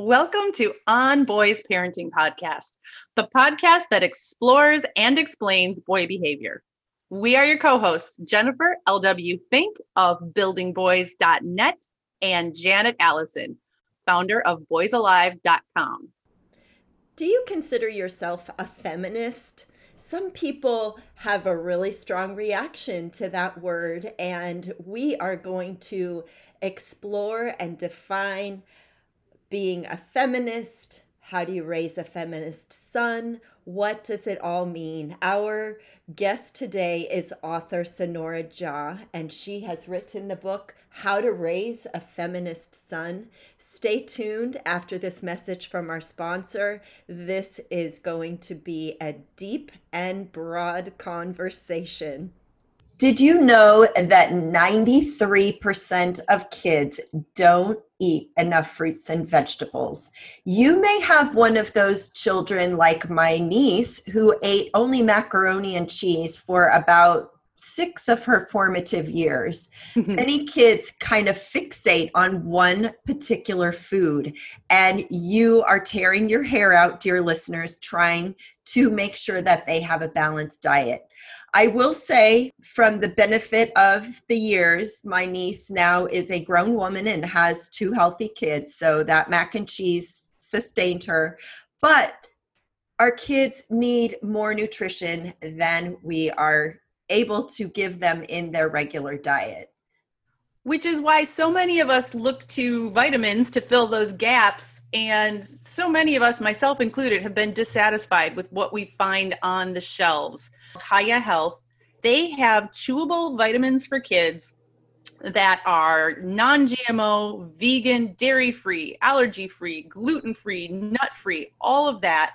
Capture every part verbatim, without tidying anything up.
Welcome to On Boys Parenting Podcast, the podcast that explores and explains boy behavior. We are your co-hosts, Jennifer L W. Fink of building boys dot net and Janet Allison, founder of boys alive dot com. Do you consider yourself a feminist? Some people have a really strong reaction to that word, and we are going to explore and define being a feminist. How do you raise a feminist son? What does it all mean? Our guest today is author Sonora Jha, and she has written the book, How to Raise a Feminist Son. Stay tuned after this message from our sponsor. This is going to be a deep and broad conversation. Did you know that ninety-three percent of kids don't eat enough fruits and vegetables? You may have one of those children like my niece who ate only macaroni and cheese for about six of her formative years. Many kids kind of fixate on one particular food, and you are tearing your hair out, dear listeners, trying to make sure that they have a balanced diet. I will say, from the benefit of the years, my niece now is a grown woman and has two healthy kids, so that mac and cheese sustained her. But our kids need more nutrition than we are able to give them in their regular diet. Which is why so many of us look to vitamins to fill those gaps. And so many of us, myself included, have been dissatisfied with what we find on the shelves. Hiya Health, they have chewable vitamins for kids that are non-G M O, vegan, dairy-free, allergy-free, gluten-free, nut-free, all of that.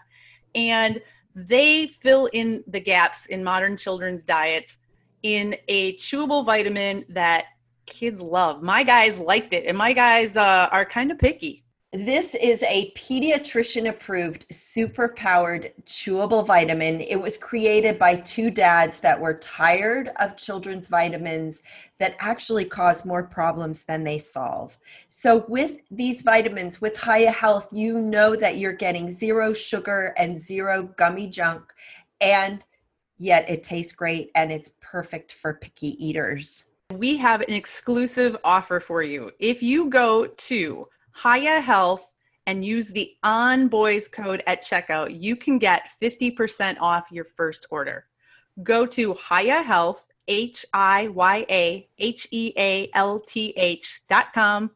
And they fill in the gaps in modern children's diets in a chewable vitamin that kids love. My guys liked it, and my guys uh, are kind of picky. This is a pediatrician-approved, super-powered, chewable vitamin. It was created by two dads that were tired of children's vitamins that actually cause more problems than they solve. So with these vitamins, with Hiya Health, you know that you're getting zero sugar and zero gummy junk, and yet it tastes great, and it's perfect for picky eaters. We have an exclusive offer for you. If you go to Hiya Health and use the On Boys code at checkout, you can get fifty percent off your first order. Go to Hiya Health, H I Y A H E A L T H dot com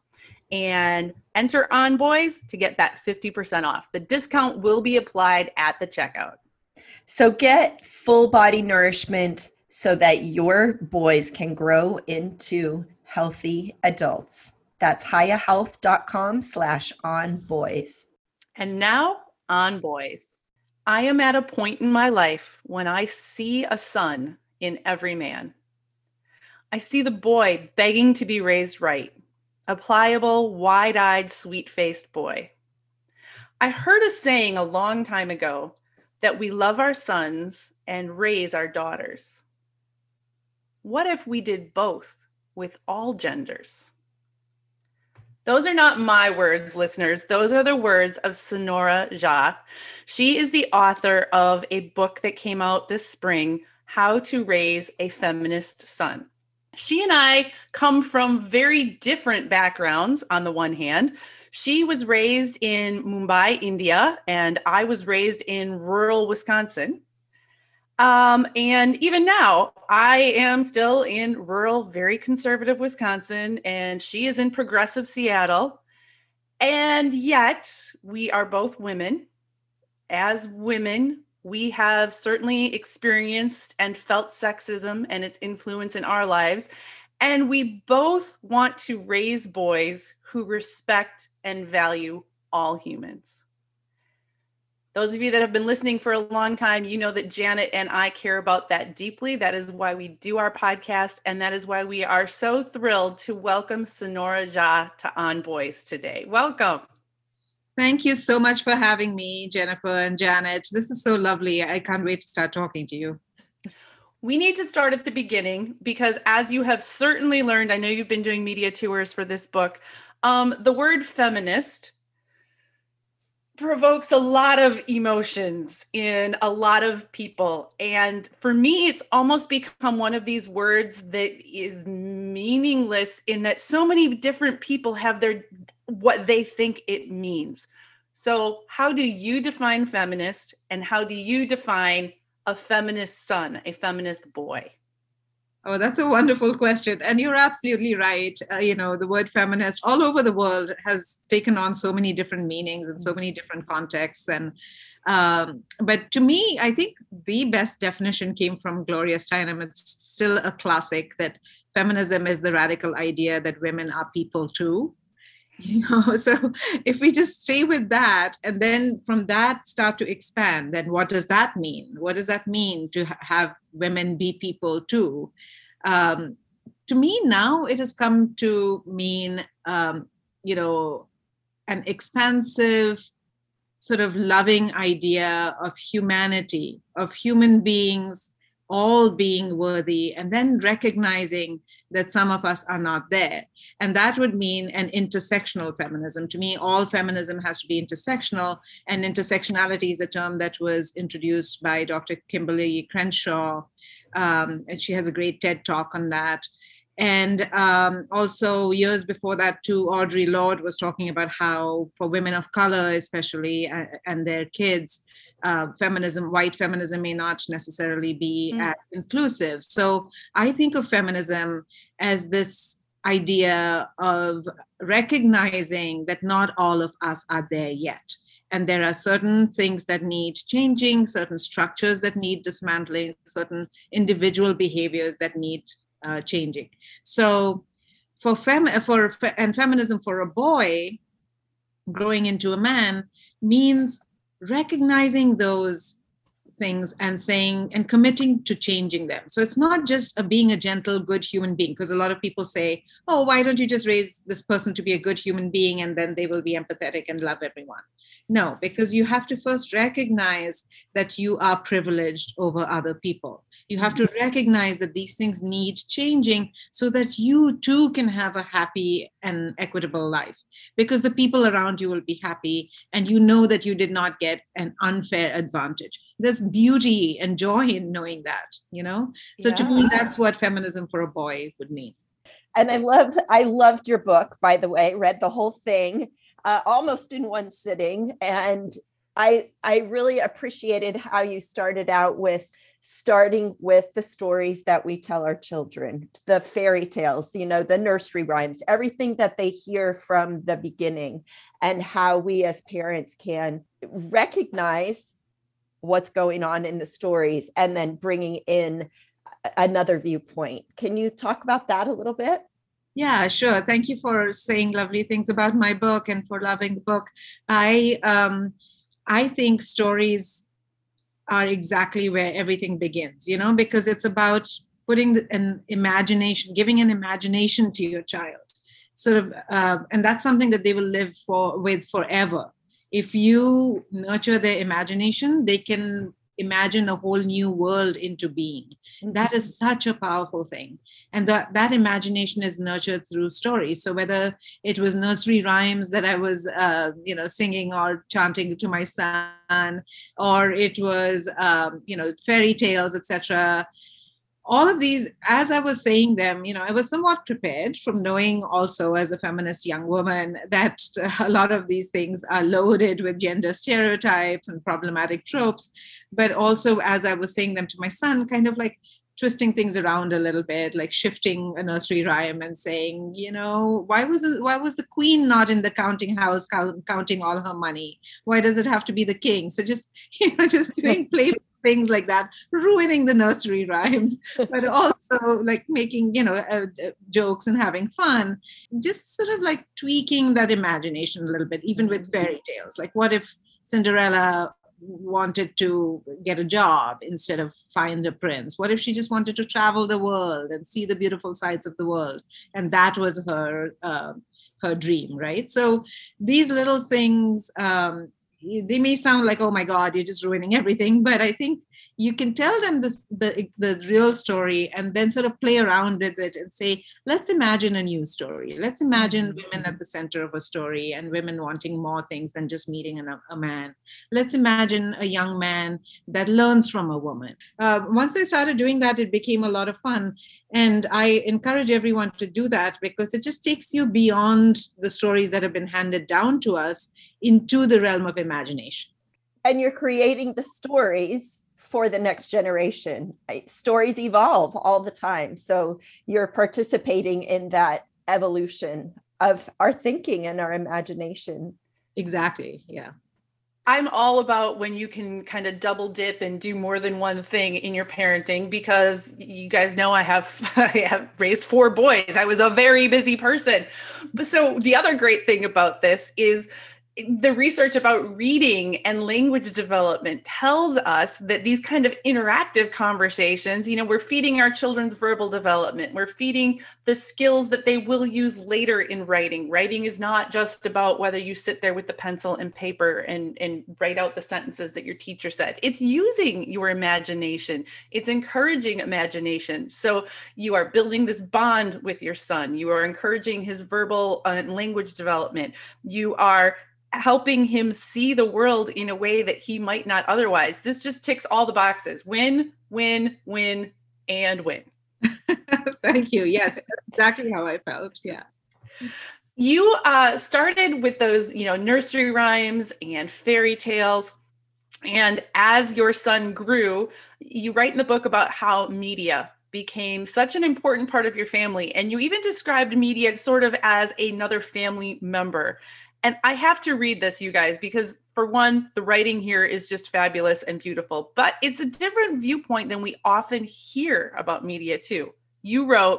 and enter On Boys to get that fifty percent off. The discount will be applied at the checkout. So get full body nourishment so that your boys can grow into healthy adults. That's hiya health dot com slash on boys. And now, On Boys. I am at a point in my life when I see a son in every man. I see the boy begging to be raised right, a pliable, wide-eyed, sweet-faced boy. I heard a saying a long time ago that we love our sons and raise our daughters. What if we did both with all genders? Those are not my words, listeners. Those are the words of Sonora Jha. She is the author of a book that came out this spring, How to Raise a Feminist Son. She and I come from very different backgrounds on the one hand. She was raised in Mumbai, India, and I was raised in rural Wisconsin. Um, and even now, I am still in rural, very conservative Wisconsin, and she is in progressive Seattle. And yet, we are both women. As women, we have certainly experienced and felt sexism and its influence in our lives. And we both want to raise boys who respect and value all humans. Those of you that have been listening for a long time, you know that Janet and I care about that deeply. That is why we do our podcast, and that is why we are so thrilled to welcome Sonora Jha to On Boys today. Welcome. Thank you so much for having me, Jennifer and Janet. This is so lovely. I can't wait to start talking to you. We need to start at the beginning because, as you have certainly learned, I know you've been doing media tours for this book, um, the word feminist provokes a lot of emotions in a lot of people. And for me, it's almost become one of these words that is meaningless in that so many different people have their what they think it means. So how do you define feminist, and how do you define a feminist son, a feminist boy? Oh, that's a wonderful question. And you're absolutely right. Uh, you know, the word feminist all over the world has taken on so many different meanings and so many different contexts. And um, but to me, I think the best definition came from Gloria Steinem. It's still a classic that feminism is the radical idea that women are people too. You know, so if we just stay with that and then from that start to expand, then what does that mean? What does that mean to ha- have women be people too? Um, to me now it has come to mean, um, you know, an expansive sort of loving idea of humanity, of human beings all being worthy, and then recognizing that some of us are not there. And that would mean an intersectional feminism. To me, all feminism has to be intersectional, and intersectionality is a term that was introduced by Doctor Kimberly Crenshaw, um, and she has a great TED talk on that. And um, also years before that too, Audre Lorde was talking about how for women of color especially, uh, and their kids, uh, feminism, white feminism may not necessarily be Mm. as inclusive. So I think of feminism as this idea of recognizing that not all of us are there yet. And there are certain things that need changing, certain structures that need dismantling, certain individual behaviors that need uh, changing. So for fem for and feminism for a boy growing into a man means recognizing those things and saying and committing to changing them. So it's not just a being a gentle, good human being, because a lot of people say, oh, why don't you just raise this person to be a good human being and then they will be empathetic and love everyone? No, because you have to first recognize that you are privileged over other people. You have to recognize that these things need changing so that you too can have a happy and equitable life, because the people around you will be happy and you know that you did not get an unfair advantage. There's beauty and joy in knowing that, you know? So to me, that's what feminism for a boy would mean. And I love, I loved your book, by the way, read the whole thing uh, almost in one sitting. And I, I really appreciated how you started out with starting with the stories that we tell our children, the fairy tales, you know, the nursery rhymes, everything that they hear from the beginning, and how we as parents can recognize what's going on in the stories and then bringing in another viewpoint. Can you talk about that a little bit? Yeah, sure. Thank you for saying lovely things about my book and for loving the book. I um, I think stories are exactly where everything begins, you know, because it's about putting the, an imagination, giving an imagination to your child, sort of, uh, and that's something that they will live for with forever. If you nurture their imagination, they can imagine a whole new world into being. That is such a powerful thing. And that, that imagination is nurtured through stories. So whether it was nursery rhymes that I was, uh, you know, singing or chanting to my son, or it was, um, you know, fairy tales, et cetera, all of these, as I was saying them, you know, I was somewhat prepared from knowing also as a feminist young woman that a lot of these things are loaded with gender stereotypes and problematic tropes. But also, as I was saying them to my son, kind of like twisting things around a little bit, like shifting a nursery rhyme and saying, you know, why was it, why was the queen not in the counting house count, counting all her money? Why does it have to be the king? So just, you know, just doing playful things like that, ruining the nursery rhymes, but also like making, you know, uh, uh, jokes and having fun, just sort of like tweaking that imagination a little bit, even with fairy tales. Like, what if Cinderella wanted to get a job instead of find a prince? What if she just wanted to travel the world and see the beautiful sights of the world? And that was her, uh, her dream, right? So these little things, um, they may sound like, oh my God, you're just ruining everything. But I think you can tell them this, the, the real story, and then sort of play around with it and say, let's imagine a new story. Let's imagine mm-hmm. women at the center of a story, and women wanting more things than just meeting a, a man. Let's imagine a young man that learns from a woman. Uh, once I started doing that, it became a lot of fun. And I encourage everyone to do that, because it just takes you beyond the stories that have been handed down to us into the realm of imagination. And you're creating the stories for the next generation. Stories evolve all the time. So you're participating in that evolution of our thinking and our imagination. Exactly. Yeah. I'm all about when you can kind of double dip and do more than one thing in your parenting, because you guys know I have I have raised four boys. I was a very busy person. But so the other great thing about this is the research about reading and language development tells us that these kind of interactive conversations, you know, we're feeding our children's verbal development. We're feeding the skills that they will use later in writing. Writing is not just about whether you sit there with the pencil and paper and, and write out the sentences that your teacher said. It's using your imagination. It's encouraging imagination. So you are building this bond with your son. You are encouraging his verbal and language development. You are helping him see the world in a way that he might not otherwise. This just ticks all the boxes. Win, win, win, and win. Thank you. Yes, that's exactly how I felt. Yeah. You uh, started with those, you know, nursery rhymes and fairy tales. And as your son grew, you write in the book about how media became such an important part of your family. And you even described media sort of as another family member. And I have to read this, you guys, because for one, the writing here is just fabulous and beautiful, but it's a different viewpoint than we often hear about media too. You wrote,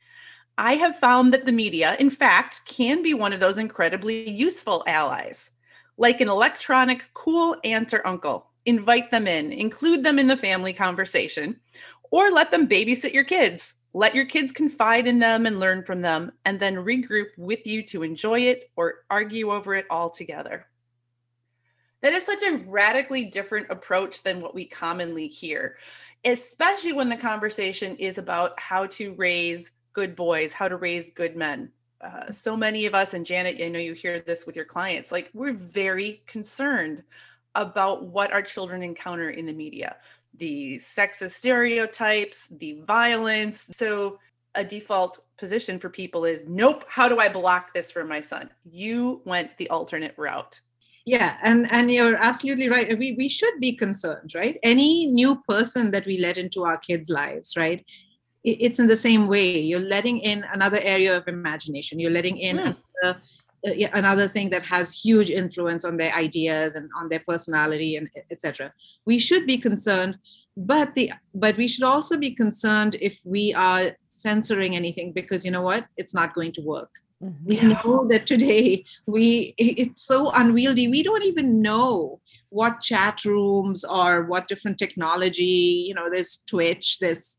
I have found that the media, in fact, can be one of those incredibly useful allies. Like an electronic cool aunt or uncle, invite them in, include them in the family conversation, or let them babysit your kids. Let your kids confide in them and learn from them, and then regroup with you to enjoy it or argue over it all together. That is such a radically different approach than what we commonly hear, especially when the conversation is about how to raise good boys, how to raise good men. Uh, so many of us, and Janet, I know you hear this with your clients, like we're very concerned about what our children encounter in the media. The sexist stereotypes, the violence. So a default position for people is, nope, how do I block this for my son? You went the alternate route. Yeah, and, and you're absolutely right. We, we should be concerned, right? Any new person that we let into our kids' lives, right? It's in the same way. You're letting in another area of imagination. You're letting in mm. another, uh, another thing that has huge influence on their ideas and on their personality, and et cetera. We should be concerned, but the but we should also be concerned if we are censoring anything, because you know what? It's not going to work. Mm-hmm. We know that today we it's so unwieldy. We don't even know what chat rooms or what different technology. You know, there's Twitch, there's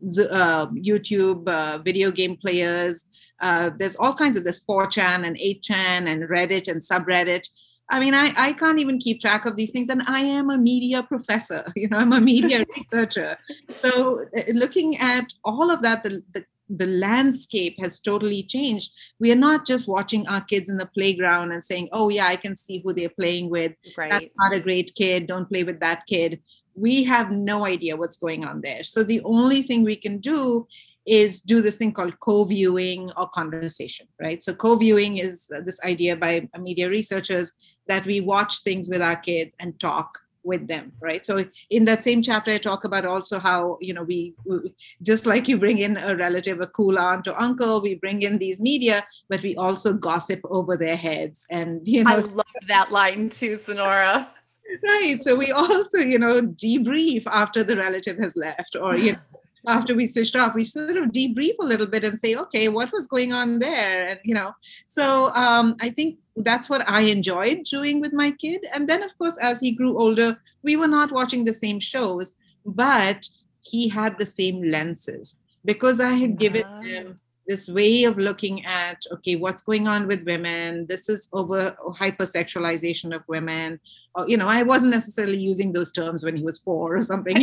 uh, YouTube, uh, video game players. Uh, there's all kinds of this four chan and eight chan and Reddit and subreddit. I mean, I, I can't even keep track of these things. And I am a media professor, you know, I'm a media researcher. So uh, looking at all of that, the, the, the landscape has totally changed. We are not just watching our kids in the playground and saying, oh yeah, I can see who they're playing with. Right. That's not a great kid. Don't play with that kid. We have no idea what's going on there. So the only thing we can do is do this thing called co-viewing or conversation, right? So co-viewing is this idea by media researchers that we watch things with our kids and talk with them, right? So in that same chapter, I talk about also how, you know, we, we just like you bring in a relative, a cool aunt or uncle, we bring in these media, but we also gossip over their heads. And, you know, I love that line too, Sonora. Right. So we also, you know, debrief after the relative has left, or, you know, after we switched off, we sort of debrief a little bit and say, okay, what was going on there? And, you know, so um, I think that's what I enjoyed doing with my kid. And then, of course, as he grew older, we were not watching the same shows, but he had the same lenses because I had given him this way of looking at, okay, what's going on with women? This is over hypersexualization of women. Or, you know, I wasn't necessarily using those terms when he was four or something.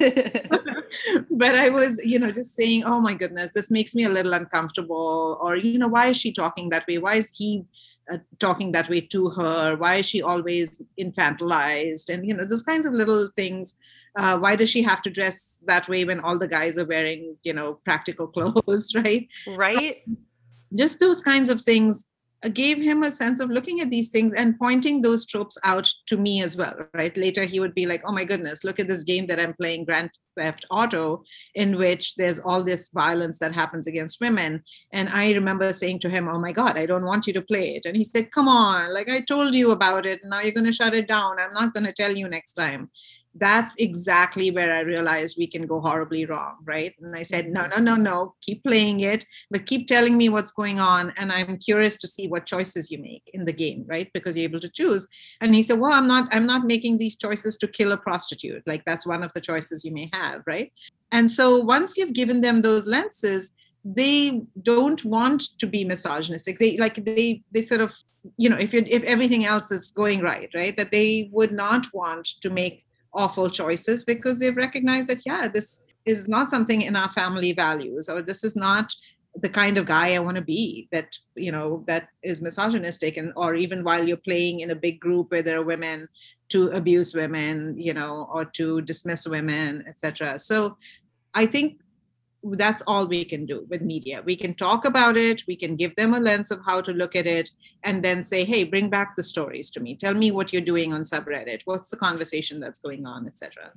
But I was, you know, just saying, oh my goodness, this makes me a little uncomfortable. Or, you know, why is she talking that way? Why is he uh, talking that way to her? Why is she always infantilized? And, you know, those kinds of little things. Uh, why does she have to dress that way when all the guys are wearing, you know, practical clothes, right? Right. Just those kinds of things gave him a sense of looking at these things and pointing those tropes out to me as well, right? Later, he would be like, oh my goodness, look at this game that I'm playing, Grand Theft Auto, in which there's all this violence that happens against women. And I remember saying to him, oh my God, I don't want you to play it. And he said, come on, like I told you about it. Now you're going to shut it down. I'm not going to tell you next time. That's exactly where I realized we can go horribly wrong, right? And I said, no, no, no, no, keep playing it, but keep telling me what's going on. And I'm curious to see what choices you make in the game, right? Because you're able to choose. And he said, well, I'm not, I'm not making these choices to kill a prostitute. Like that's one of the choices you may have, right? And so once you've given them those lenses, they don't want to be misogynistic. They like they they sort of, you know, if you if everything else is going right, right, that they would not want to make awful choices because they've recognized that, yeah, this is not something in our family values, or this is not the kind of guy I want to be, that, you know, that is misogynistic. And, or even while you're playing in a big group where there are women, to abuse women, you know, or to dismiss women, et cetera. So I think that's all we can do with media. We can talk about it, we can give them a lens of how to look at it, and then say, hey, bring back the stories to me. Tell me what you're doing on subreddit. What's the conversation that's going on, et cetera.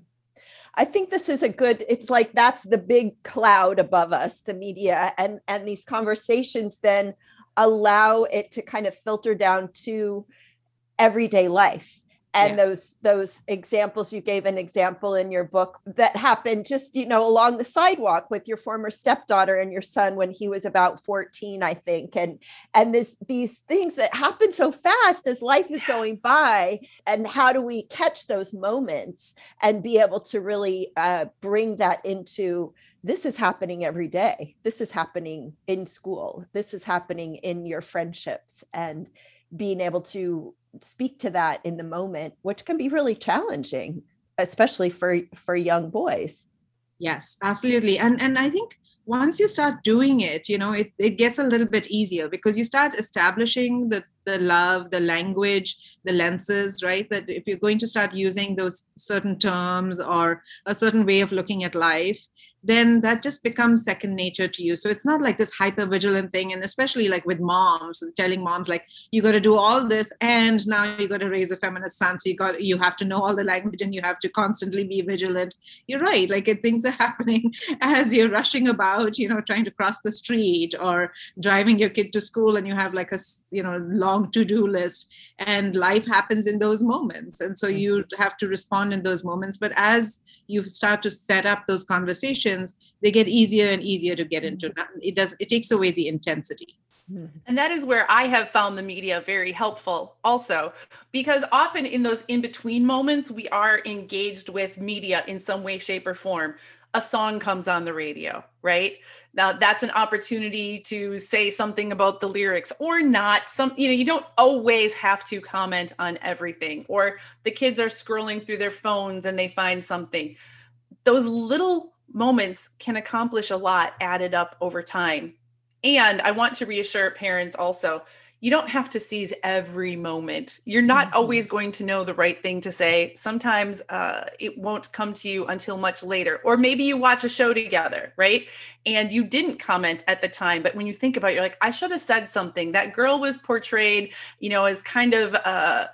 I think this is a good, it's like that's the big cloud above us, the media, and, and these conversations then allow it to kind of filter down to everyday life. And yeah. those those examples, you gave an example in your book that happened just, you know, along the sidewalk with your former stepdaughter and your son when he was about fourteen, I think. And and this these things that happen so fast as life is going by. And how do we catch those moments and be able to really uh, bring that into, this is happening every day. This is happening in school. This is happening in your friendships, and being able to speak to that in the moment, which can be really challenging, especially for, for young boys. Yes, absolutely. And, and I think once you start doing it, you know, it, it gets a little bit easier because you start establishing the, the love, the language, the lenses, right? That if you're going to start using those certain terms or a certain way of looking at life, then that just becomes second nature to you. So it's not like this hyper vigilant thing. And especially like with moms, telling moms like, you got to do all this and now you got to raise a feminist son. So you got, you have to know all the language and you have to constantly be vigilant. You're right. Like if things are happening as you're rushing about, you know, trying to cross the street or driving your kid to school, and you have like a, you know, long to-do list, and life happens in those moments. And so you have to respond in those moments. But as you start to set up those conversations, they get easier and easier to get into. It does, it takes away the intensity. And that is where I have found the media very helpful also, because often in those in-between moments, we are engaged with media in some way, shape, or form. A song comes on the radio, right? Now that's an opportunity to say something about the lyrics or not. Some, you know, you don't always have to comment on everything, or the kids are scrolling through their phones and they find something. Those little moments can accomplish a lot added up over time. And I want to reassure parents also, you don't have to seize every moment. You're not mm-hmm. always going to know the right thing to say. Sometimes uh, it won't come to you until much later. Or maybe you watch a show together, right? And you didn't comment at the time. But when you think about it, you're like, I should have said something. That girl was portrayed, you know, as kind of uh,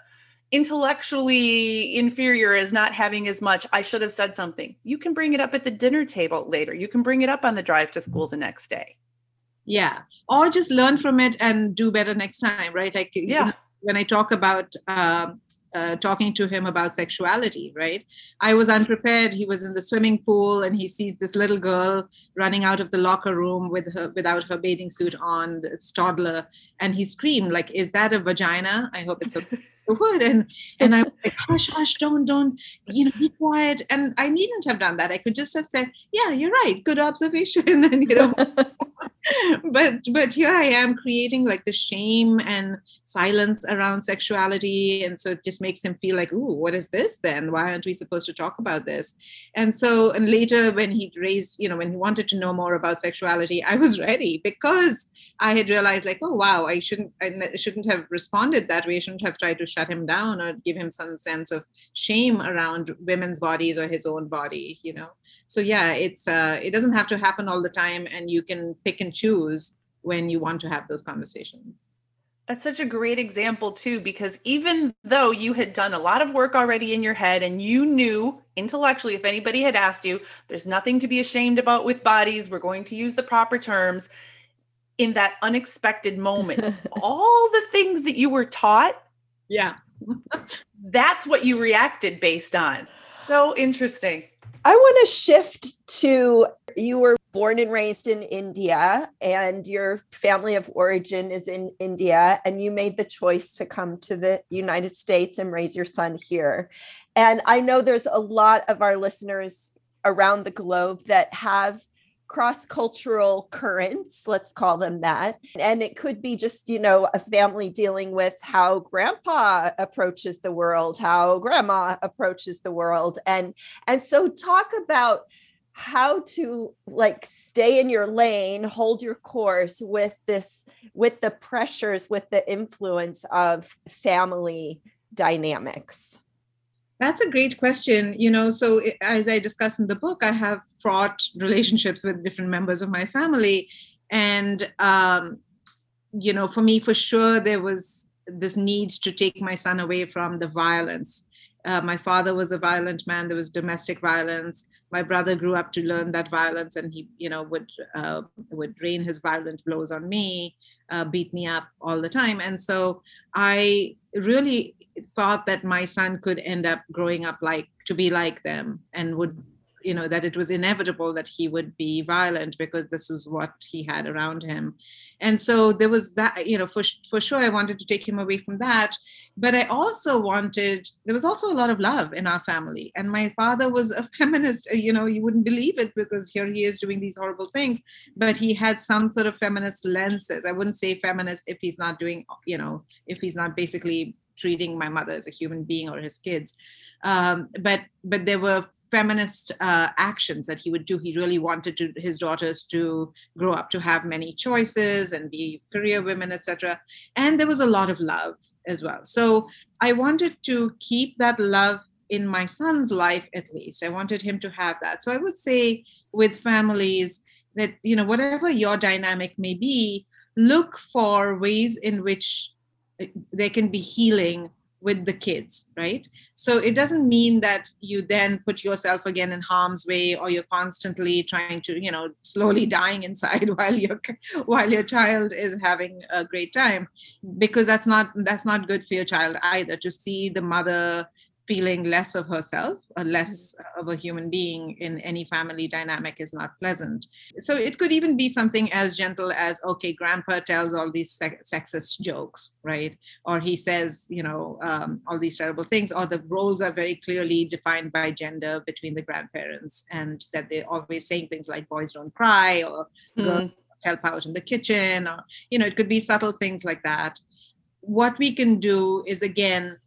intellectually inferior, as not having as much. I should have said something. You can bring it up at the dinner table later. You can bring it up on the drive to school the next day. Yeah. Or just learn from it and do better next time, right? Like yeah. You know, when I talk about uh, uh, talking to him about sexuality, right? I was unprepared. He was in the swimming pool and he sees this little girl running out of the locker room with her without her bathing suit on, this toddler, and he screamed like, "Is that a vagina?" I hope it's a would. And and I was like, hush, hush, don't, don't, you know, be quiet. And I needn't have done that. I could just have said, yeah, you're right. Good observation. And, you know, but but here I am creating like the shame and silence around sexuality, and so it just makes him feel like, ooh, what is this then? Why aren't we supposed to talk about this? And so, and later when he raised, you know, when he wanted to know more about sexuality, I was ready, because I had realized like, oh wow, I shouldn't I shouldn't have responded that way. I shouldn't have tried to shut him down or give him some sense of shame around women's bodies or his own body, you know. So yeah, it's uh, it doesn't have to happen all the time, and you can pick and choose when you want to have those conversations. That's such a great example too, because even though you had done a lot of work already in your head and you knew intellectually, if anybody had asked you, there's nothing to be ashamed about with bodies, we're going to use the proper terms, in that unexpected moment, all the things that you were taught, yeah, that's what you reacted based on. So interesting. I want to shift to, you were born and raised in India, and your family of origin is in India, and you made the choice to come to the United States and raise your son here. And I know there's a lot of our listeners around the globe that have cross-cultural currents, let's call them that. And it could be just, you know, a family dealing with how grandpa approaches the world, how grandma approaches the world. And, and so talk about how to like stay in your lane, hold your course with this, with the pressures, with the influence of family dynamics. That's a great question. You know, so as I discuss in the book, I have fraught relationships with different members of my family. And, um, you know, for me, for sure, there was this need to take my son away from the violence. Uh, my father was a violent man. There was domestic violence. My brother grew up to learn that violence, and he, you know, would uh, would rain his violent blows on me, uh, beat me up all the time. And so I really thought that my son could end up growing up like to be like them, and would, you know, that it was inevitable that he would be violent because this was what he had around him. And so there was that, you know, for, for sure, I wanted to take him away from that. But I also wanted, there was also a lot of love in our family. And my father was a feminist, you know, you wouldn't believe it, because here he is doing these horrible things, but he had some sort of feminist lenses. I wouldn't say feminist if he's not doing, you know, if he's not basically treating my mother as a human being or his kids. Um, but but there were feminist uh, actions that he would do. He really wanted to, his daughters to grow up to have many choices and be career women, et cetera. And there was a lot of love as well. So I wanted to keep that love in my son's life, at least. I wanted him to have that. So I would say with families that, you know, whatever your dynamic may be, look for ways in which there can be healing with the kids, right? So it doesn't mean that you then put yourself again in harm's way, or you're constantly trying to, you know, slowly dying inside while your while your child is having a great time, because that's not that's not good for your child either. To see the mother feeling less of herself or less of a human being in any family dynamic is not pleasant. So it could even be something as gentle as, okay, grandpa tells all these sexist jokes, right? Or he says, you know, um, all these terrible things, or the roles are very clearly defined by gender between the grandparents, and that they're always saying things like boys don't cry, or mm. girls help out in the kitchen, or, you know, it could be subtle things like that. What we can do is, again,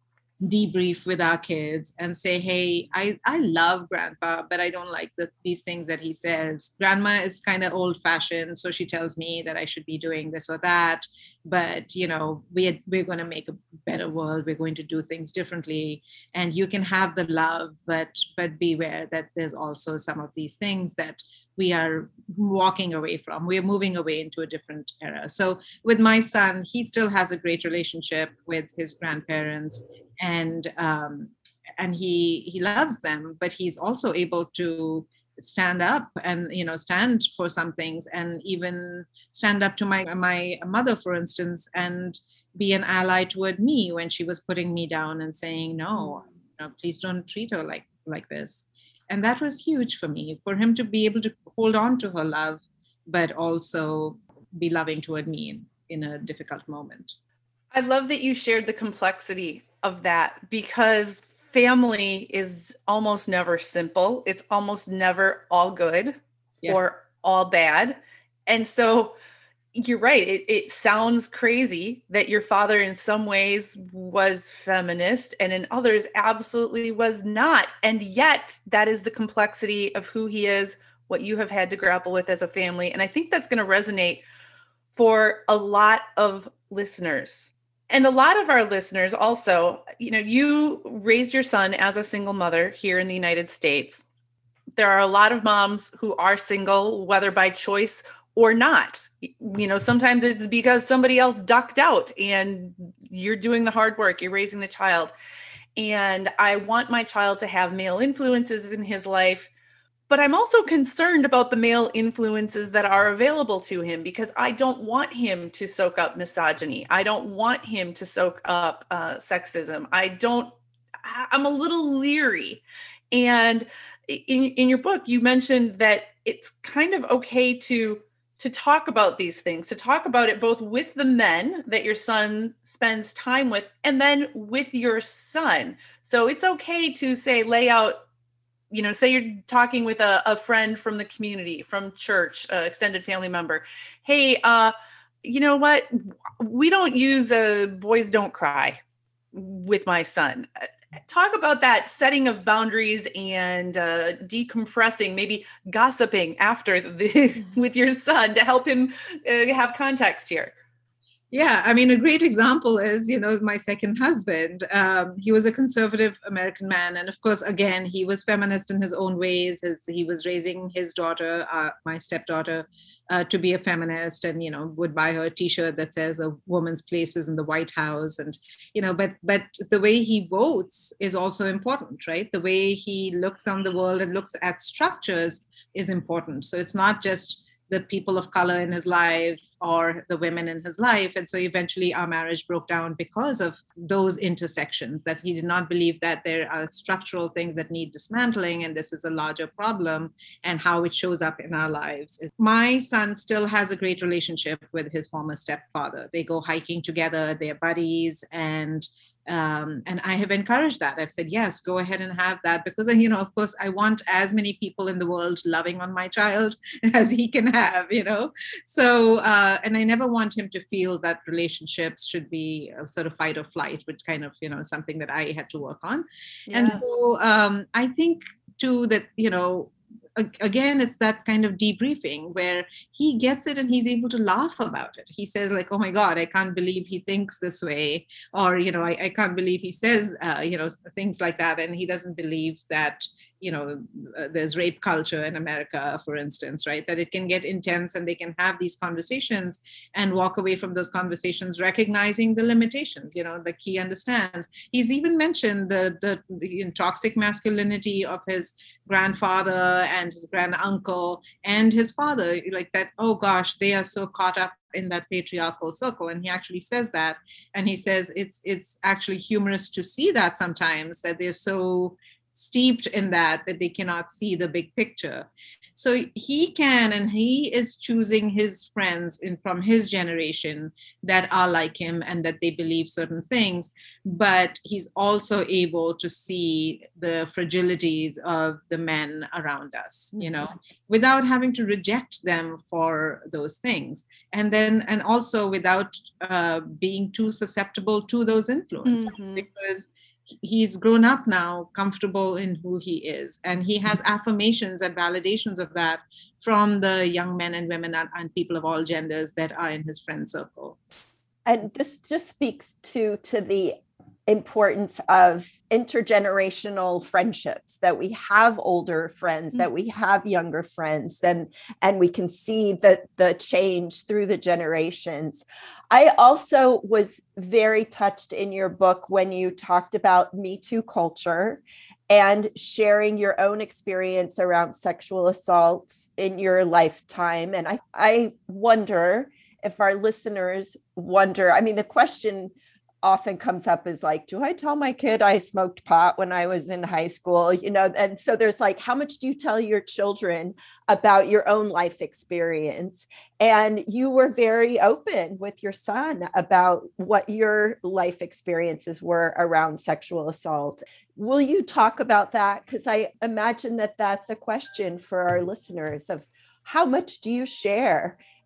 debrief with our kids and say, hey, I, I love grandpa, but I don't like the, these things that he says. Grandma is kind of old fashioned, so she tells me that I should be doing this or that. But, you know, we're, we're going to make a better world. We're going to do things differently. And you can have the love, but but beware that there's also some of these things that we are walking away from. We're moving away into a different era. So with my son, he still has a great relationship with his grandparents, and um, and he he loves them, but he's also able to stand up and, you know, stand for some things, and even stand up to my my mother, for instance, and be an ally toward me when she was putting me down and saying, no, no, please don't treat her like like this. And that was huge for me, for him to be able to hold on to her love, but also be loving toward me in, in a difficult moment. I love that you shared the complexity of that, because family is almost never simple. It's almost never all good yeah. or all bad. And so you're right. It, it sounds crazy that your father in some ways was feminist and in others absolutely was not. And yet that is the complexity of who he is, what you have had to grapple with as a family. And I think that's going to resonate for a lot of listeners. And a lot of our listeners also, you know, you raised your son as a single mother here in the United States. There are a lot of moms who are single, whether by choice or not. You know, sometimes it's because somebody else ducked out and you're doing the hard work, you're raising the child. And I want my child to have male influences in his life, but I'm also concerned about the male influences that are available to him because I don't want him to soak up misogyny. I don't want him to soak up uh, sexism. I don't, I'm a little leery. And in, in your book, you mentioned that it's kind of okay to to talk about these things, to talk about it both with the men that your son spends time with and then with your son. So it's okay to say, lay out, you know, say you're talking with a, a friend from the community, from church, uh, extended family member. Hey, uh, you know what? We don't use a boys don't cry with my son. Talk about that setting of boundaries and uh, decompressing, maybe gossiping after the, with your son to help him uh, have context here. Yeah, I mean, a great example is, you know, my second husband. Um, he was a conservative American man. And of course, again, he was feminist in his own ways. His, he was raising his daughter, uh, my stepdaughter, uh, to be a feminist and, you know, would buy her a T-shirt that says a woman's place is in the White House. And, you know, but but the way he votes is also important, right? The way he looks on the world and looks at structures is important. So it's not just the people of color in his life or the women in his life. And so eventually our marriage broke down because of those intersections, that he did not believe that there are structural things that need dismantling and this is a larger problem, and how it shows up in our lives. My son still has a great relationship with his former stepfather. They go hiking together, they're buddies, and Um, and I have encouraged that. I've said, yes, go ahead and have that because, you know, of course, I want as many people in the world loving on my child as he can have, you know. So, uh, and I never want him to feel that relationships should be a sort of fight or flight, which kind of, you know, something that I had to work on. Yeah. And so um, I think too that, you know, again, it's that kind of debriefing where he gets it and he's able to laugh about it. He says like, oh my God, I can't believe he thinks this way. Or, you know, I, I can't believe he says, uh, you know, things like that. And he doesn't believe that, you know, uh, there's rape culture in America, for instance, right? That it can get intense and they can have these conversations and walk away from those conversations, recognizing the limitations, you know, like he understands. He's even mentioned the, the, the toxic masculinity of his grandfather and his granduncle and his father, like that, oh gosh, they are so caught up in that patriarchal circle. And he actually says that. And he says it's it's actually humorous to see that sometimes, that they're so steeped in that that they cannot see the big picture. So he can, and he is choosing his friends in from his generation that are like him and that they believe certain things, but he's also able to see the fragilities of the men around us, you know, without having to reject them for those things. And then, and also without uh, being too susceptible to those influences, mm-hmm. because he's grown up now, comfortable in who he is, and he has affirmations and validations of that from the young men and women and, and people of all genders that are in his friend circle. And this just speaks to to the importance of intergenerational friendships, that we have older friends, mm-hmm. that we have younger friends, and and we can see the the change through the generations. I also was very touched in your book when you talked about Me Too culture and sharing your own experience around sexual assaults in your lifetime. And I, I wonder if our listeners wonder, I mean, the question often comes up is like, do I tell my kid I smoked pot when I was in high school? You know, and so there's like, how much do you tell your children about your own life experience? And you were very open with your son about what your life experiences were around sexual assault. Will you talk about that? Because I imagine that that's a question for our listeners of how much do you share?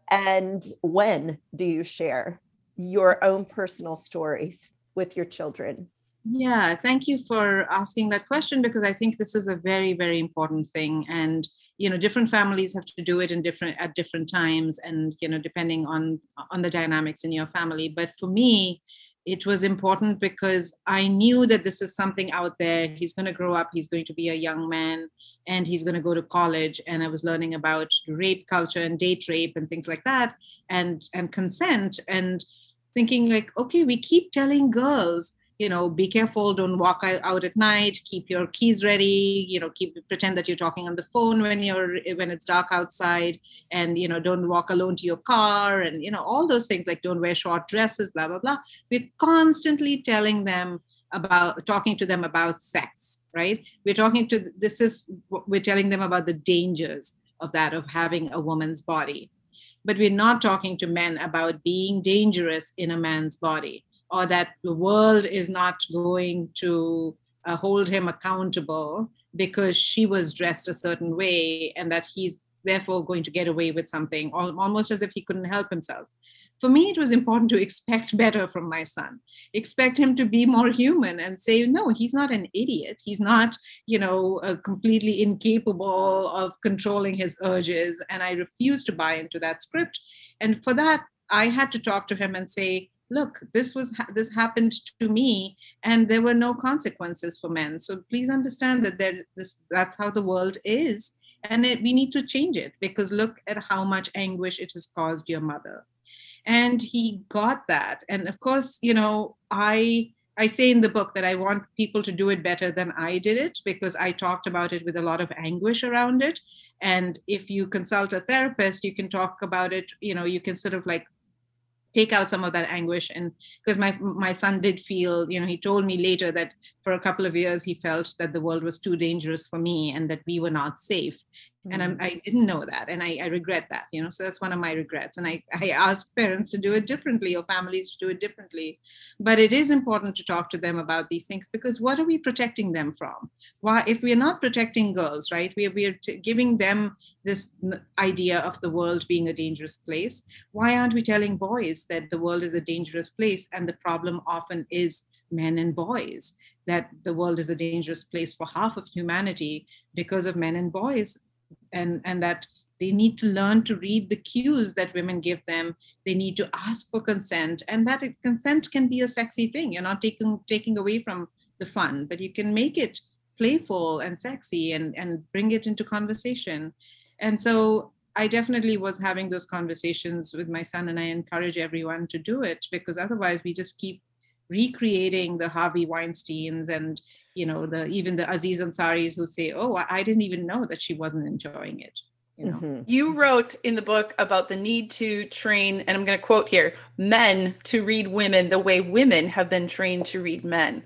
And when do you share your own personal stories with your children? Yeah, thank you for asking that question, because I think this is a very, very important thing. And, you know, different families have to do it in different at different times, and, you know, depending on on the dynamics in your family. But for me, it was important because I knew that this is something out there. He's going to grow up, he's going to be a young man, and he's going to go to college. And I was learning about rape culture and date rape and things like that, and and consent, and thinking like, okay, we keep telling girls, you know, be careful, don't walk out at night, keep your keys ready, you know, keep pretend that you're talking on the phone when you're when it's dark outside, and, you know, don't walk alone to your car, and, you know, all those things, like don't wear short dresses, blah blah blah. We're constantly telling them about talking to them about sex, right? We're talking to this is we're telling them about the dangers of that, of having a woman's body. But we're not talking to men about being dangerous in a man's body, or that the world is not going to uh, hold him accountable because she was dressed a certain way, and that he's therefore going to get away with something, almost as if he couldn't help himself. For me, it was important to expect better from my son, expect him to be more human, and say, no, he's not an idiot. He's not, you know, uh, completely incapable of controlling his urges. And I refused to buy into that script. And for that, I had to talk to him and say, look, this was this happened to me, and there were no consequences for men. So please understand that there this that's how the world is, and it, we need to change it, because look at how much anguish it has caused your mother. And he got that. And of course, you know, I I say in the book that I want people to do it better than I did it, because I talked about it with a lot of anguish around it. And if you consult a therapist, you can talk about it, you know, you can sort of like take out some of that anguish. And because my my son did feel, you know, he told me later that for a couple of years he felt that the world was too dangerous for me and that we were not safe. And I'm, I didn't know that, and I, I regret that, you know. So that's one of my regrets. And I, I ask parents to do it differently, or families to do it differently. But it is important to talk to them about these things, because what are we protecting them from? Why, if we are not protecting girls, right? We, we are t- giving them this idea of the world being a dangerous place. Why aren't we telling boys that the world is a dangerous place, and the problem often is men and boys? That the world is a dangerous place for half of humanity because of men and boys. And, and that they need to learn to read the cues that women give them. They need to ask for consent, and that it, consent can be a sexy thing. You're not taking taking away from the fun, but you can make it playful and sexy, and, and bring it into conversation. And so I definitely was having those conversations with my son, and I encourage everyone to do it, because otherwise we just keep recreating the Harvey Weinsteins and, you know, the even the Aziz Ansaris who say, oh, I didn't even know that she wasn't enjoying it. You know? Mm-hmm. You wrote in the book about the need to train, and I'm going to quote here, men to read women the way women have been trained to read men.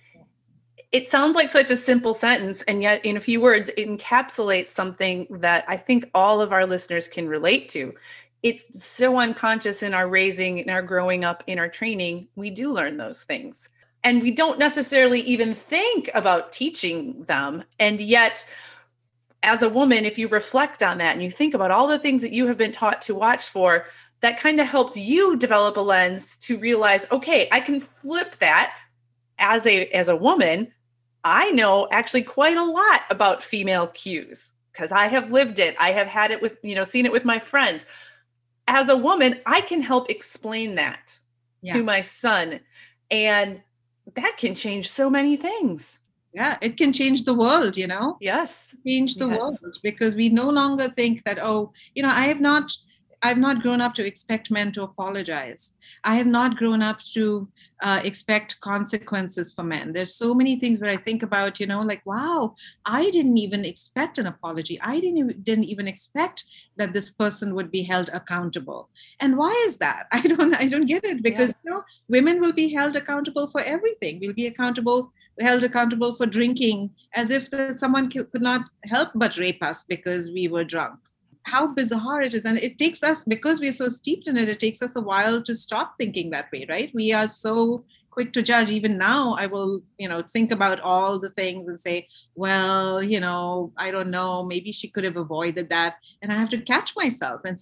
It sounds like such a simple sentence, and yet in a few words, it encapsulates something that I think all of our listeners can relate to. It's so unconscious in our raising, in our growing up, in our training. We do learn those things. And we don't necessarily even think about teaching them. And yet, as a woman, if you reflect on that and you think about all the things that you have been taught to watch for, that kind of helps you develop a lens to realize, okay, I can flip that. As a, as a woman, I know actually quite a lot about female cues because I have lived it. I have had it with, you know, seen it with my friends. As a woman, I can help explain that yeah. to my son. And that can change so many things. Yeah, it can change the world, you know? Yes. Change the yes. world, because we no longer think that, oh, you know, I have not, I've not grown up to expect men to apologize. I have not grown up to uh, expect consequences for men. There's so many things where I think about, you know, like, wow, I didn't even expect an apology. I didn't even, didn't even expect that this person would be held accountable. And why is that? I don't, I don't get it, because, yeah. you know, women will be held accountable for everything. We'll be accountable, held accountable for drinking, as if that someone could not help but rape us because we were drunk. How bizarre it is. And it takes us, because we're so steeped in it, it takes us a while to stop thinking that way, right? We are so quick to judge. Even now, I will, you know, think about all the things and say, well, you know, I don't know, maybe she could have avoided that. And I have to catch myself and say,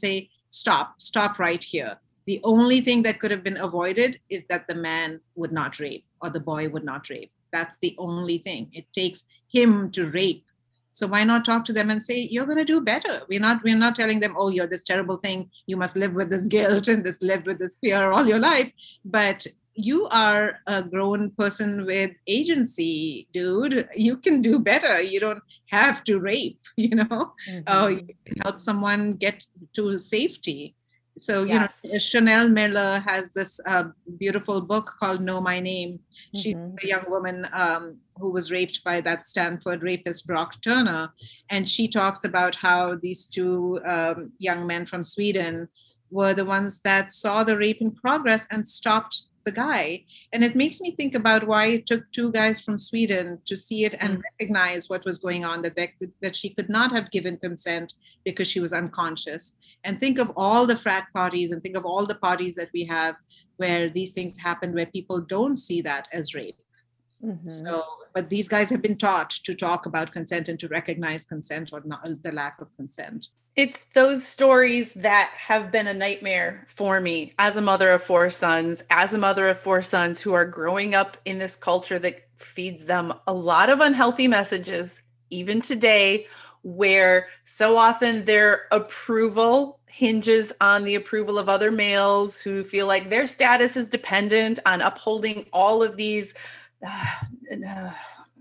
stop, stop right here. The only thing that could have been avoided is that the man would not rape or the boy would not rape. That's the only thing. It takes him to rape. So why not talk to them and say, you're going to do better. We're not, we're not telling them, oh, you're this terrible thing. You must live with this guilt and this live with this fear all your life. But you are a grown person with agency, dude. You can do better. You don't have to rape, you know, mm-hmm. uh, you can help someone get to safety. So, yes. you know, Chanel Miller has this uh, beautiful book called Know My Name. She's mm-hmm. a young woman um, who was raped by that Stanford rapist, Brock Turner. And she talks about how these two um, young men from Sweden were the ones that saw the rape in progress and stopped the guy. And it makes me think about why it took two guys from Sweden to see it and mm-hmm. recognize what was going on, that, they, that she could not have given consent because she was unconscious. And think of all the frat parties and think of all the parties that we have where these things happen, where people don't see that as rape. Mm-hmm. So, but these guys have been taught to talk about consent and to recognize consent or not, the lack of consent. It's those stories that have been a nightmare for me as a mother of four sons, as a mother of four sons who are growing up in this culture that feeds them a lot of unhealthy messages, even today, where so often their approval hinges on the approval of other males who feel like their status is dependent on upholding all of these uh, uh,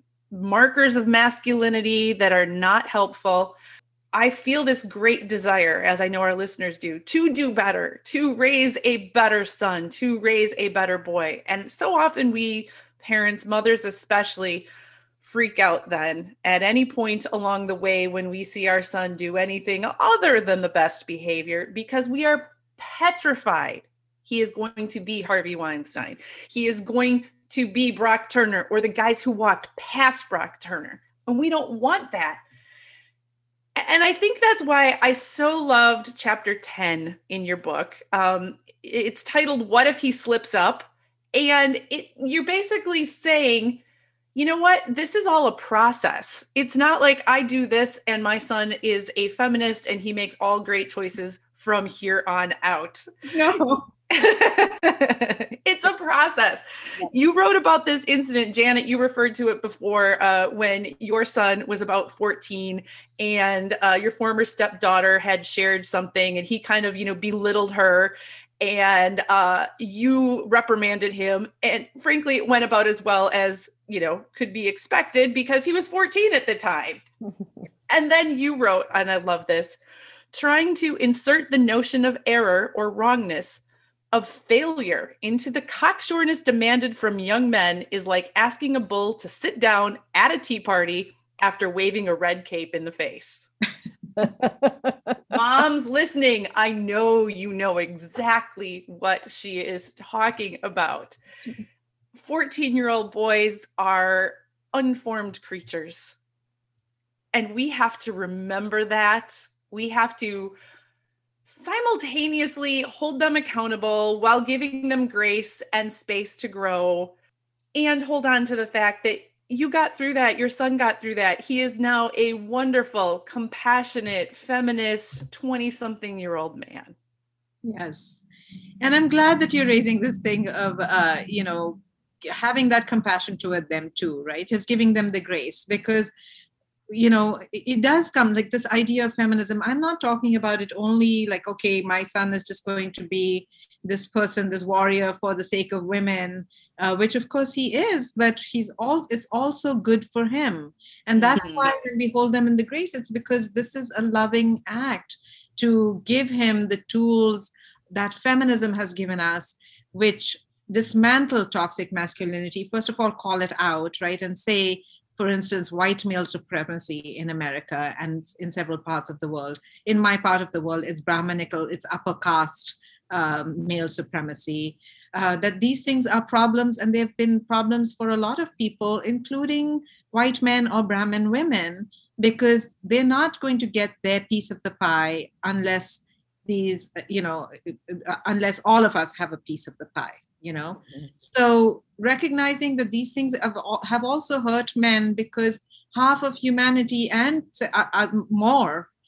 markers of masculinity that are not helpful. I feel this great desire, as I know our listeners do, to do better, to raise a better son, to raise a better boy. And so often we parents, mothers especially, freak out then at any point along the way when we see our son do anything other than the best behavior, because we are petrified he is going to be Harvey Weinstein. He is going to be Brock Turner or the guys who walked past Brock Turner. And we don't want that. And I think that's why I so loved chapter ten in your book. Um, it's titled, What If He Slips Up? And it, you're basically saying, you know what? This is all a process. It's not like I do this and my son is a feminist and he makes all great choices from here on out. No. It's a process. Yeah. You wrote about this incident, Janet, you referred to it before, uh, when your son was about fourteen and uh, your former stepdaughter had shared something and he kind of, you know, belittled her. And uh, you reprimanded him. And frankly, it went about as well as, you know, could be expected because he was fourteen at the time. And then you wrote, and I love this, trying to insert the notion of error or wrongness of failure into the cocksureness demanded from young men is like asking a bull to sit down at a tea party after waving a red cape in the face. Moms listening, I know you know exactly what she is talking about. fourteen-year-old boys are unformed creatures. And we have to remember that. We have to simultaneously hold them accountable while giving them grace and space to grow, and hold on to the fact that you got through that. Your son got through that. He is now a wonderful, compassionate, feminist, twenty-something-year-old man. Yes. And I'm glad that you're raising this thing of, uh, you know, having that compassion toward them too, right? Just giving them the grace, because, you know, it, it does come like this idea of feminism. I'm not talking about it only like, okay, my son is just going to be this person, this warrior for the sake of women, uh, which of course he is, but he's all, it's also good for him. And that's mm-hmm. why when we hold them in the grace, it's because this is a loving act to give him the tools that feminism has given us, which dismantle toxic masculinity. First of all, call it out, right? And say, for instance, white male supremacy in America and in several parts of the world. In my part of the world, it's Brahmanical, it's upper caste um, male supremacy. Uh, that these things are problems, and they've been problems for a lot of people, including white men or Brahmin women, because they're not going to get their piece of the pie unless these, you know, unless all of us have a piece of the pie. You know, mm-hmm. So recognizing that these things have, have also hurt men, because half of humanity and uh, uh, more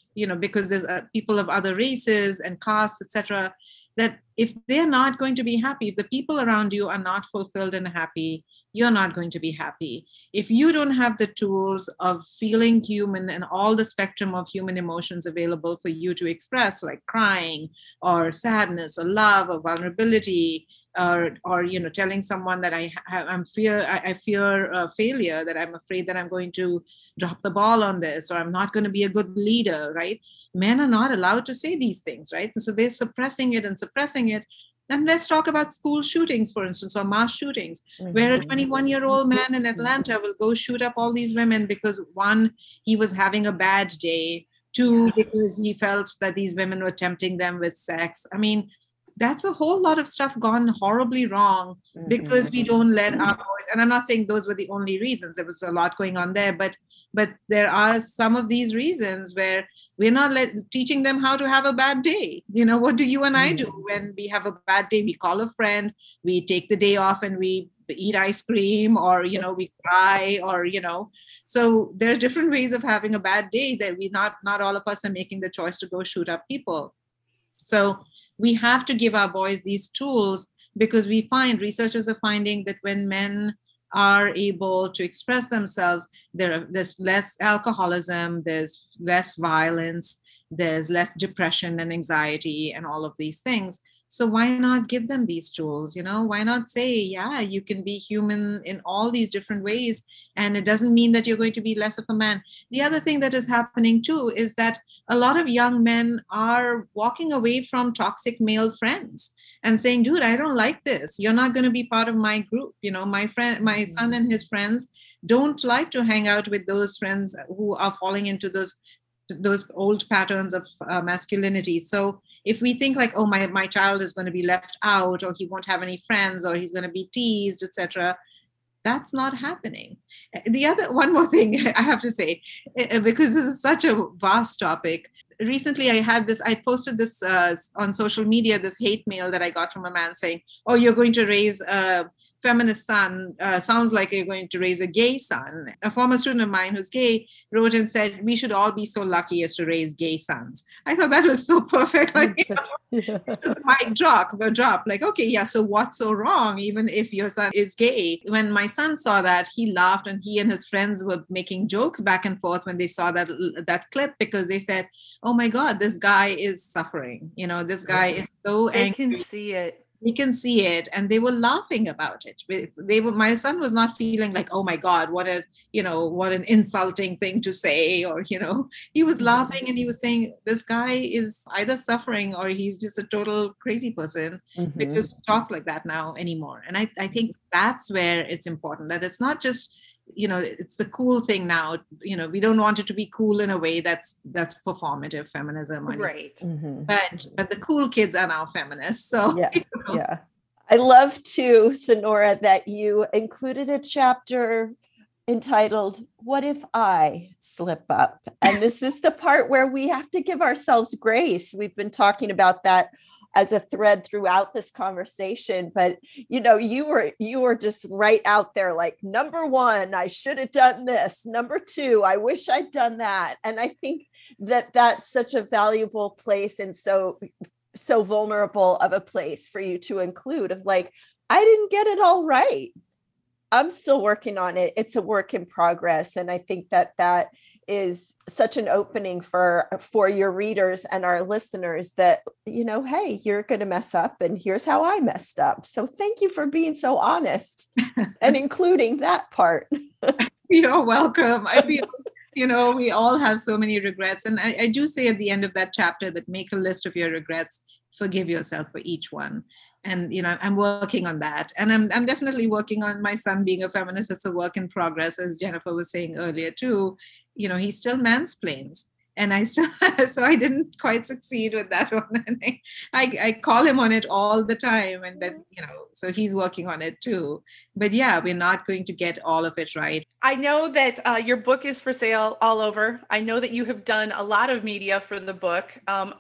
you know, because there's uh, people of other races and castes, et cetera, that if they're not going to be happy, if the people around you are not fulfilled and happy, you're not going to be happy. If you don't have the tools of feeling human and all the spectrum of human emotions available for you to express, like crying or sadness or love or vulnerability, or or you know, telling someone that I have, I'm fear I, I fear uh, failure, that I'm afraid that I'm going to drop the ball on this, or I'm not going to be a good leader, right? Men are not allowed to say these things, right? So they're suppressing it and suppressing it. And let's talk about school shootings, for instance, or mass shootings, mm-hmm. where a twenty-one-year-old man in Atlanta will go shoot up all these women because, one, he was having a bad day, two, yeah. because he felt that these women were tempting them with sex. I mean, that's a whole lot of stuff gone horribly wrong because mm-hmm. we don't let our boys, and I'm not saying those were the only reasons, there was a lot going on there, but but there are some of these reasons where we're not let, teaching them how to have a bad day. You know, what do you and I do when we have a bad day? We call a friend, we take the day off and we eat ice cream, or, you know, we cry, or, you know, so there are different ways of having a bad day that we not, not all of us are making the choice to go shoot up people. So we have to give our boys these tools, because we find, researchers are finding that when men are able to express themselves, there, there's less alcoholism, there's less violence, there's less depression and anxiety and all of these things. So why not give them these tools? You know, why not say, yeah, you can be human in all these different ways, and it doesn't mean that you're going to be less of a man. The other thing that is happening too is that a lot of young men are walking away from toxic male friends and saying, dude, I don't like this. You're not going to be part of my group. You know, my friend, my son and his friends don't like to hang out with those friends who are falling into those those old patterns of uh, masculinity. So if we think like, oh, my, my child is going to be left out, or he won't have any friends, or he's going to be teased, et cetera, that's not happening. The other, one more thing I have to say, because this is such a vast topic. Recently, I had this, I posted this uh, on social media, this hate mail that I got from a man saying, oh, you're going to raise a feminist son, uh, sounds like you're going to raise a gay son. A former student of mine who's gay wrote and said, we should all be so lucky as to raise gay sons. I thought that was so perfect. Like, you know, yeah. It was a mic drop, a drop. Like, okay, yeah, so what's so wrong, even if your son is gay? When my son saw that, he laughed, and he and his friends were making jokes back and forth when they saw that that clip, because they said, oh my God, this guy is suffering. You know, this guy is so they angry. They can see it. We can see it, and they were laughing about it. They were, my son was not feeling like, oh my God, what a, you know, what an insulting thing to say, or, you know, he was laughing, and he was saying, this guy is either suffering or he's just a total crazy person, mm-hmm. because he talks like that now anymore. And I, I think that's where it's important, that it's not just, you know, it's the cool thing now. You know, we don't want it to be cool in a way that's that's performative feminism, right? Mm-hmm. But but the cool kids are now feminists. So yeah, you know. yeah. I love too, Sonora, that you included a chapter entitled "What If I Slip Up?" And this is the part where we have to give ourselves grace. We've been talking about that as a thread throughout this conversation, but you know, you were you were just right out there, like, number one, I should have done this. Number two, I wish I'd done that. And I think that that's such a valuable place, and so so vulnerable of a place for you to include, of like, I didn't get it all right. I'm still working on it. It's a work in progress. And I think that that is such an opening for, for your readers and our listeners, that, you know, hey, you're going to mess up, and here's how I messed up. So thank you for being so honest and including that part. You're welcome. I feel, you know, we all have so many regrets. And I, I do say at the end of that chapter that make a list of your regrets, forgive yourself for each one. And, you know, I'm working on that. And I'm I'm definitely working on my son being a feminist. It's a work in progress, as Jennifer was saying earlier too. You know, he still mansplains. And I still, so I didn't quite succeed with that one. And I, I, I call him on it all the time. And then, you know, so he's working on it too. But yeah, we're not going to get all of it right. I know that uh, your book is for sale all over. I know that you have done a lot of media for the book. Um,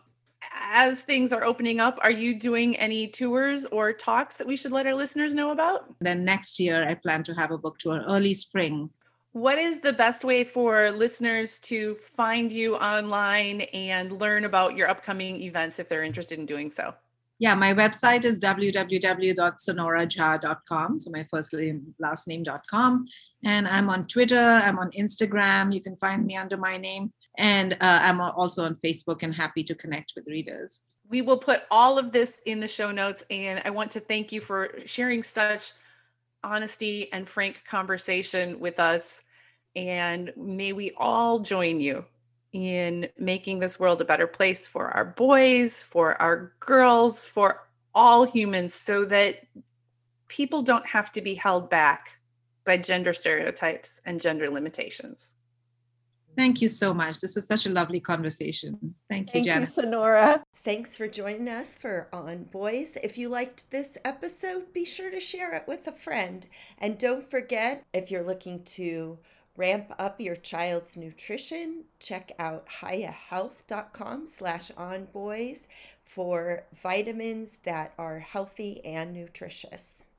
as things are opening up, are you doing any tours or talks that we should let our listeners know about? Then next year, I plan to have a book tour, early spring. What is the best way for listeners to find you online and learn about your upcoming events if they're interested in doing so? Yeah, my website is w w w dot sonora jha dot com. So my first name, last name dot com. And I'm on Twitter, I'm on Instagram. You can find me under my name. And uh, I'm also on Facebook and happy to connect with readers. We will put all of this in the show notes. And I want to thank you for sharing such honesty and frank conversation with us. And may we all join you in making this world a better place for our boys, for our girls, for all humans, so that people don't have to be held back by gender stereotypes and gender limitations. Thank you so much. This was such a lovely conversation. Thank you, Thank Janet. you, Sonora. Thanks for joining us for On Boys. If you liked this episode, be sure to share it with a friend. And don't forget, if you're looking to ramp up your child's nutrition, check out hiyahealth.com slash onboys for vitamins that are healthy and nutritious.